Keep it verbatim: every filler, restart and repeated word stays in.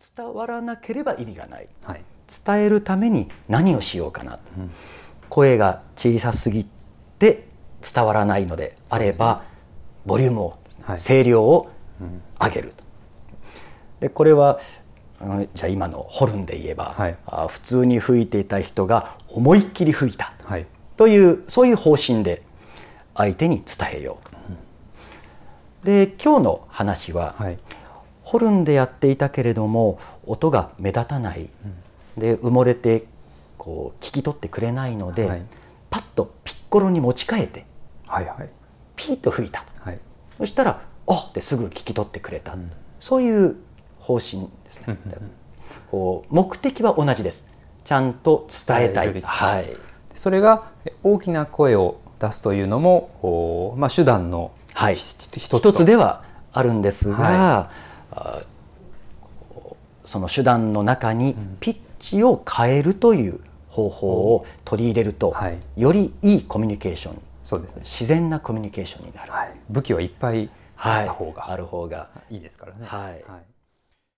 伝わらなければ意味がない、 はい、 伝えるために何をしようかな、うん、声が小さすぎて伝わらないのであれば、ね、ボリュームを、はい、声量を上げる、うん、でこれはじゃあ今のホルンで言えば、はい、あ普通に吹いていた人が思いっきり吹いた、はい、というそういう方針で相手に伝えようと、うん、で今日の話は、はい、ホルンでやっていたけれども音が目立たない、うん、で埋もれてこう聞き取ってくれないので、はい、パッとピッコロに持ち替えて、はいはい、ピーッと吹いた、はい、そしたら「おっ!」ってすぐ聞き取ってくれた、うん、そういう方針ですね。こう目的は同じです。ちゃんと伝えたい、はい、 それが大きな声を出すというのも、まあ、手段の一つ、 はい、一つではあるんですが、はい、その手段の中にピッチを変えるという方法を取り入れると、はい、よりいいコミュニケーション、そうですね、自然なコミュニケーションになる、 はい、武器はいっぱいあった方が、 はい、ある方がいいですからね。 はい。